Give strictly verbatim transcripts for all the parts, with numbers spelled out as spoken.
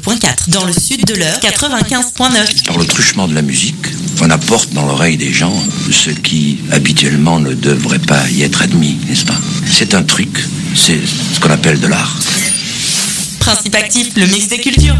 point quatre. Dans le sud de l'Eure, quatre-vingt-quinze point neuf. Par le truchement de la musique, on apporte dans l'oreille des gens ce qui habituellement ne devrait pas y être admis, n'est-ce pas? C'est un truc, c'est ce qu'on appelle de l'art. Principe actif, le mix des cultures.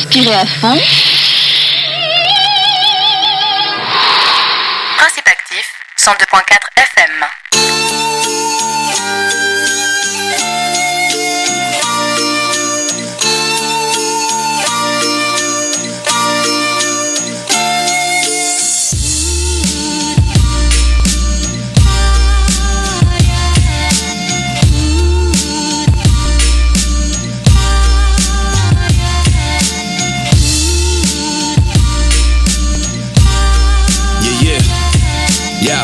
Respirez à fond. Principe actif, cent deux virgule quatre F M. Yeah.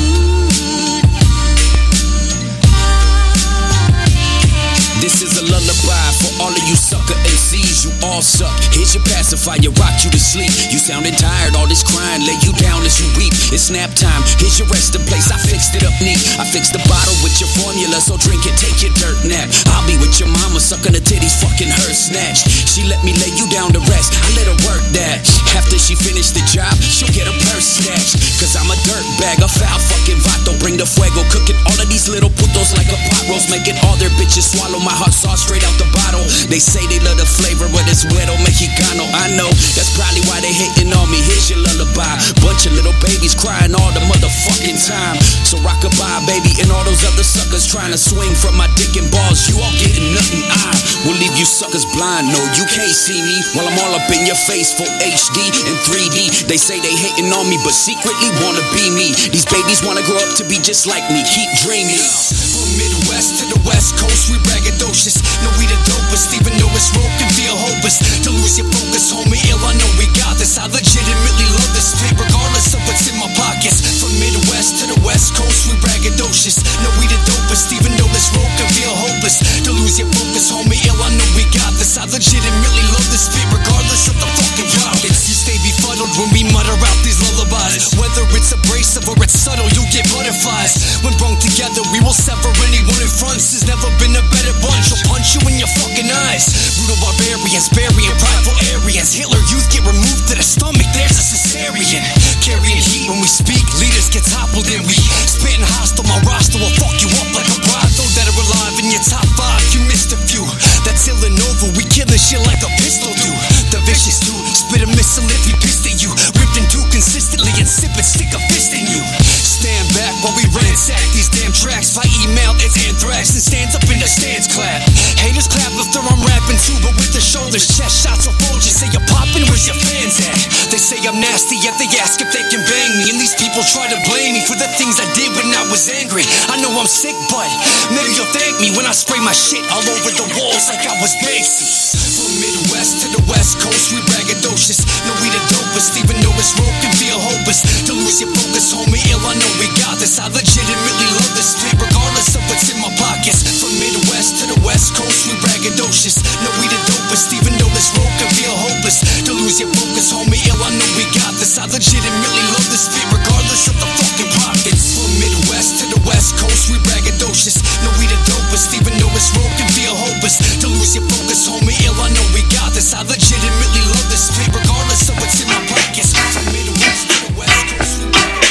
This is a lullaby for all of you sucker M Cs. You all suck. Here's your pacifier, rock you to sleep. You sounding tired, all this crying, lay you down as you weep. It's nap time. Here's your resting place. I fixed it up neat. I fixed the bottle with your formula, so drink it, take your dirt nap. I'll be with your mama, sucking the titties, fucking her snatched. She let me lay you down to rest. I let her work that. After she finished the job, she'll get a purse snatched. Cause I'm a dirt bag, a foul fucking vato. Bring the fuego, cooking all of these little putos like a pot roast, making all their bitches swallow my hot sauce straight out the bottle. They say they love the flavor, but it's güero mexicano. I know, that's probably why they hating on me. Here's your lullaby. Bunch of little babies crying all the motherfucking time. So rock-a-bye, baby, and all those other suckers trying to swing from my dick and balls. You all getting nothing, I will leave you suckers blind. No, you can't see me while I'm all up in your face for H D and three D. They say they hating on me, but secretly wanna be me. These babies wanna grow up to be just like me. Keep dreaming. From Midwest to the West Coast, we braggadocious. No, we the dopest, even though it's rope can feel hopeless. To lose your focus, homie, ill, I know we got this. I legitimately love this spit, regardless of what's in my pockets. From Midwest to the West Coast, we braggadocious. No, we the dopest, even though this rope can feel hopeless. To lose your focus, homie, ill, I know we got this. I legitimately love this spit, regardless of the fucking rockets. You stay befuddled when we mutter out these lullabies. Whether it's abrasive or it's subtle, you get butterflies. When brung together, we will sever anyone in front. There's never been a better bunch. I'll punch you in your fucking eyes. Brutal barbarians, burying prideful areas. Hitler youth get removed to the stomach, there's a cesarean. Carrying heat when we speak, leaders get toppled and we spitting hostile. My roster will fuck you up like a brothel. That are alive in your top five, you missed a few. That's ill and over, we killing shit like a pistol do. The vicious dude, spit a missile if he pissed at you. Ripped in two consistently and sip it, stick a fist in you. Stand back while we ransack these damn tracks. By email, it's anthrax and stands up in the stands clap. Haters clap after I'm rapping too, but with the shoulders, chest shots or bulges. Say you're popping, where's your fans at? They say I'm nasty, yet they ask if they can bang me. And these people try to blame me for the things I did when I was angry. I know I'm sick, but maybe you'll thank me when I spray my shit all over the walls like I was Banksy. From Midwest to the West Coast, we braggadocious. No, we the dopest, even though it's rope can feel hopeless. To lose your focus, homie, ill, I know we got this. I legitimately love this spit, regardless of what's in my pockets. From Midwest to the West Coast, we braggadocious. No, we the dopest, even though this rope can feel hopeless. To lose your focus, homie, ill, I know we got this. I legitimately love this spit, regardless of the fucking pockets. From Midwest to the West Coast, we braggadocious. No, we the dopest, even though this rope can feel hopeless. To lose your focus, homie, ill, I know we got this. I legitimately love this spit, regardless of what's in my pockets. From Midwest to the West Coast, we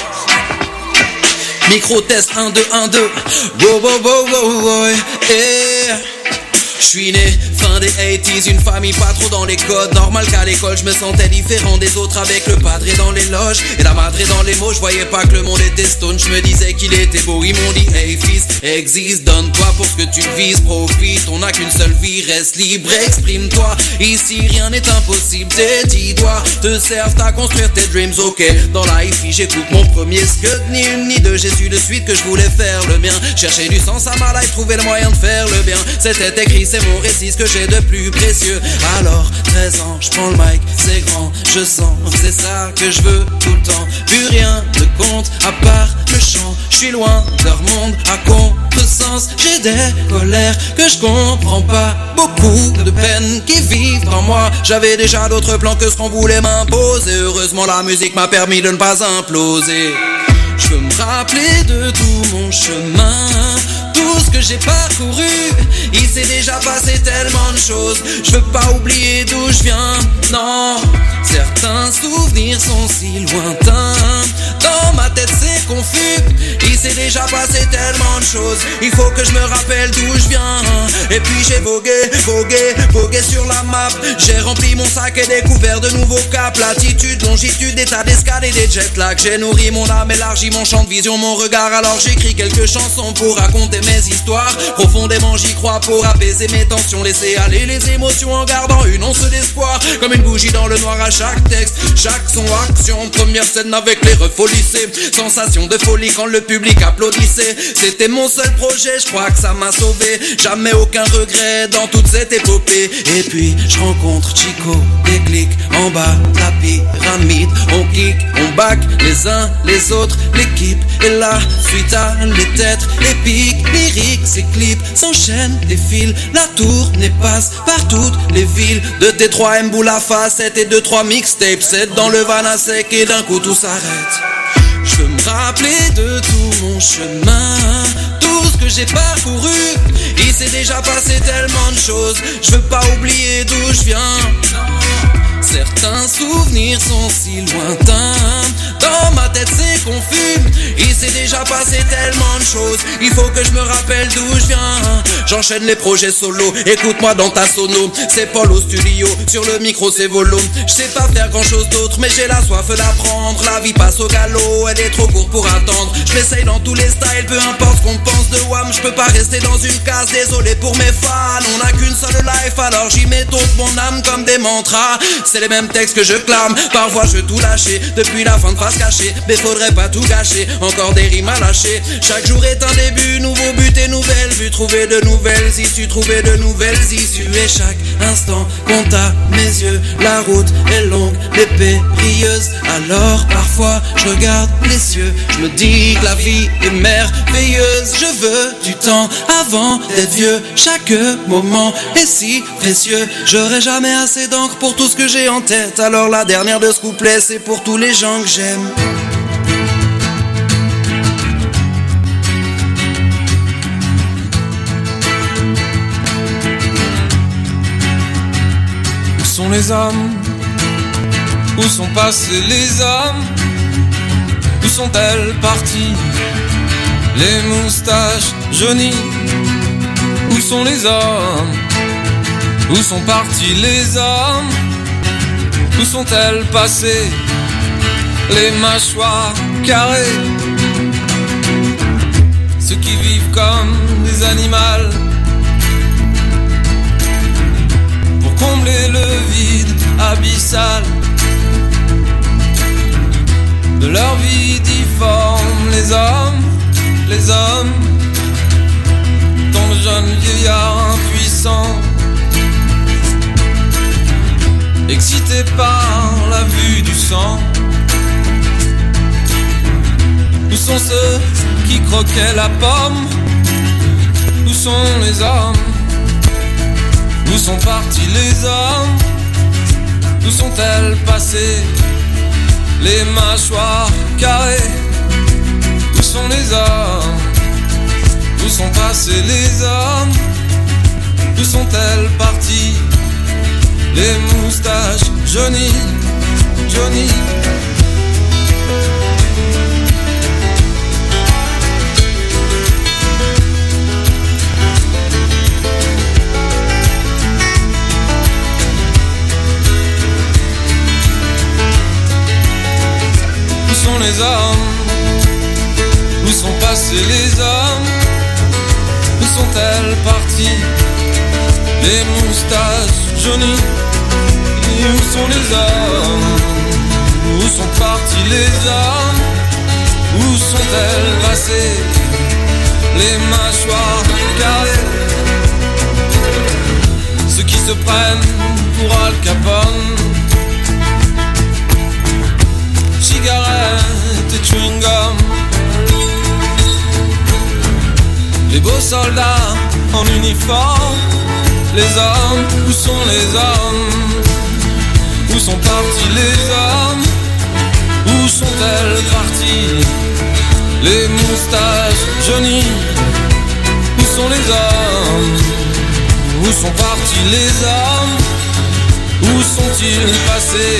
braggadocious. Micro test un deux un deux. Wow wow wow wow wow. Yeah. J'suis né fin des eighties, une famille pas trop dans les codes. Normal qu'à l'école je me sentais différent des autres, avec le padré dans les loges et la madré dans les mots. Je voyais pas que le monde était stone, je me disais qu'il était beau. Ils m'ont dit hey fils, existe, donne-toi pour ce que tu vises, profite. On n'a qu'une seule vie, reste libre, exprime-toi. Ici rien n'est impossible, tes dix doigts te servent à construire tes dreams. Ok, dans la hi-fi j'écoute mon premier scud, ni une ni deux, j'ai su de suite que je voulais faire le bien. Chercher du sens à ma life, trouver le moyen de faire le bien. C'était écrit, c'est mon récit, ce que j'ai de plus précieux. Alors, treize ans, je prends le mic, c'est grand, je sens, c'est ça que je veux tout le temps. Plus rien ne compte à part le chant. Je suis loin de leur monde à contresens. J'ai des colères que je comprends pas, beaucoup de peines qui vivent en moi. J'avais déjà d'autres plans que ce qu'on voulait m'imposer. Heureusement la musique m'a permis de ne pas imploser. Je veux me rappeler de tout mon chemin, tout ce que j'ai parcouru, il s'est déjà passé tellement de choses. Je veux pas oublier d'où je viens, non. Certains souvenirs sont si lointains, dans ma tête c'est confus. Il s'est déjà passé tellement de choses, il faut que je me rappelle d'où je viens. Et puis j'ai vogué, vogué, vogué sur la map. J'ai rempli mon sac et découvert de nouveaux caps. Latitude, longitude, état d'escale et des jet lag. J'ai nourri mon âme, élargi mon champ de vision, mon regard. Alors j'écris quelques chansons pour raconter mes histoires. Profondément j'y crois pour apaiser mes tensions. Laisser aller les émotions en gardant une once d'espoir. Comme une bougie dans le noir à chaque texte, chaque son, action. Première scène avec les refs au lycée. Sensation de folie quand le public applaudissait. C'était mon seul projet, je crois que ça m'a sauvé. Jamais aucun regret dans toute cette épopée. Et puis je rencontre Chico, déclic en bas la pyramide. On kick, on back les uns les autres. L'équipe est là, suite à les têtes épiques. Lyriques, ces clips s'enchaînent, défilent. La tournée passe par toutes les villes. De T trois M Boula Facette et deux trois mixtapes. sept dans le van à sec et d'un coup tout s'arrête. Je veux me rappeler de tout mon chemin, tout ce que j'ai parcouru. Il s'est déjà passé tellement de choses, je veux pas oublier d'où je viens. Certains souvenirs sont si lointains, dans ma tête c'est confus. Il s'est déjà passé tellement de choses, il faut que je me rappelle d'où je viens. J'enchaîne les projets solo, écoute-moi dans ta sono. C'est Paul au studio, sur le micro c'est volo. Je sais pas faire grand chose d'autre, mais j'ai la soif d'apprendre. La vie passe au galop, elle est trop courte pour attendre. Je m'essaye dans tous les styles, peu importe ce qu'on pense de Wham. Je peux pas rester dans une case, désolé pour mes fans. On n'a qu'une seule life, alors j'y mets toute mon âme comme des mantras. C'est les mêmes textes que je clame, parfois je veux tout lâcher. Depuis la fin de phase cachée, mais faudrait pas tout gâcher. Encore des rimes à lâcher, chaque jour est un début. Nouveau but et nouvelle vue, trouver de nouvelles issues, trouver de nouvelles issues. Et chaque instant compte à mes yeux. La route est longue, l'épée brilleuse. Alors parfois je regarde les cieux, je me dis que la vie est merveilleuse. Je veux du temps avant d'être vieux. Chaque moment est si précieux. J'aurai jamais assez d'encre pour tout ce que j'ai en tête. Alors la dernière de ce couplet, c'est pour tous les gens que j'aime. Où sont les hommes? Où sont passés les hommes? Où sont-elles parties? Les moustaches jaunies. Où sont les hommes? Où sont partis les hommes? Où sont-elles passées? Les mâchoires carrées. Ceux qui vivent comme des animaux pour combler le vide abyssal de leur vie difforme. Les hommes, les hommes, tant de jeunes vieillards impuissants, excités par la vue du sang. Où sont ceux qui croquaient la pomme? Où sont les hommes? Où sont partis les hommes? Où sont-elles passées? Les mâchoires carrées. Où sont les hommes? Où sont passés les hommes? Où sont-elles parties? Les moustaches jaunies, jaunies. Où sont les hommes? Où sont passés les hommes? Où sont-elles parties? Les moustaches jaunies. Où sont les hommes? Où sont partis les hommes? Où sont-elles passées? Les mâchoires carrées. Ceux qui se prennent pour Al Capone. Cigarettes et chewing-gum. Les beaux soldats en uniforme. Les hommes, où sont les hommes? Où sont partis les hommes? Où sont-elles parties? Les moustaches jaunies. Où sont les hommes? Où sont partis les hommes? Où sont-ils passés?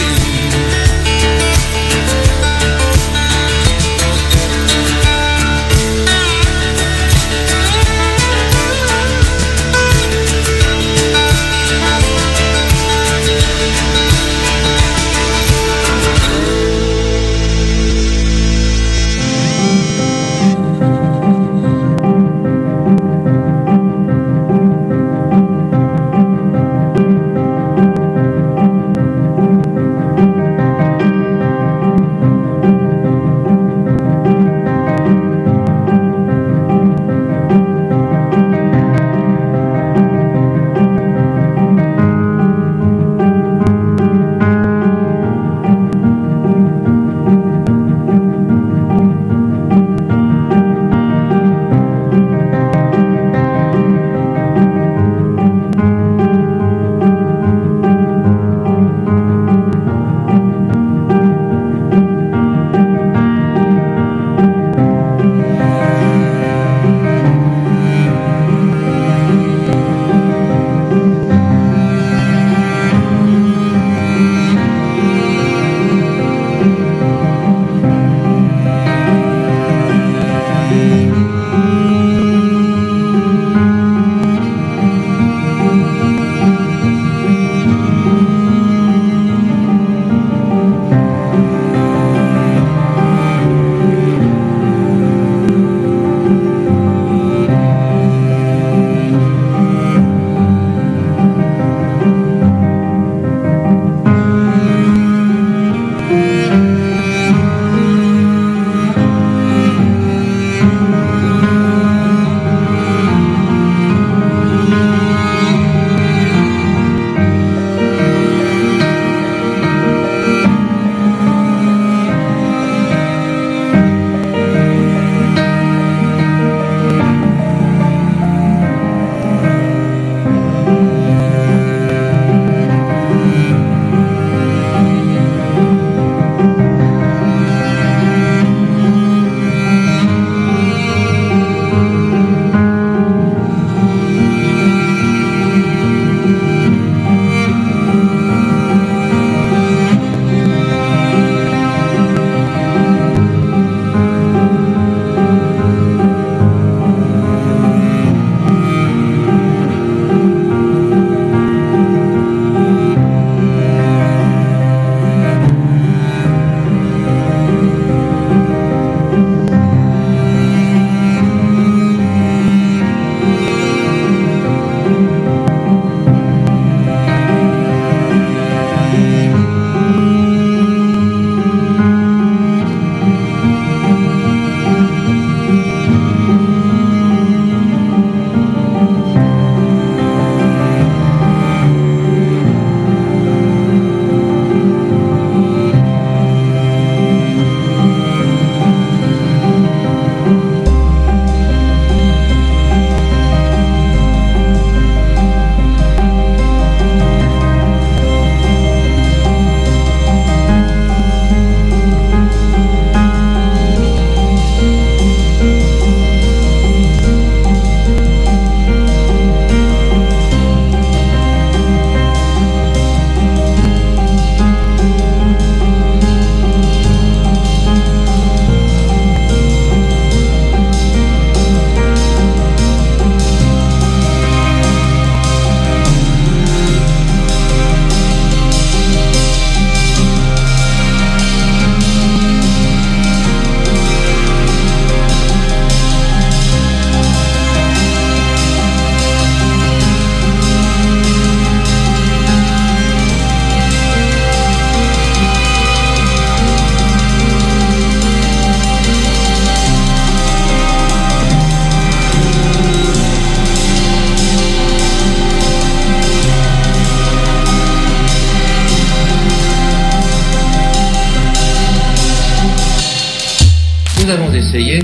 nous avons essayé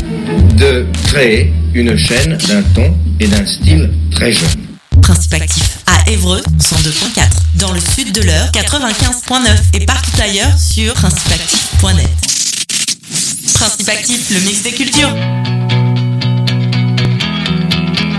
de créer une chaîne d'un ton et d'un style très jeune. Principe actif à Évreux, cent deux point quatre, dans le sud de l'Eure, quatre-vingt-quinze point neuf et partout ailleurs sur principe actif point net. Principe actif, le mix des cultures.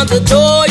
the door.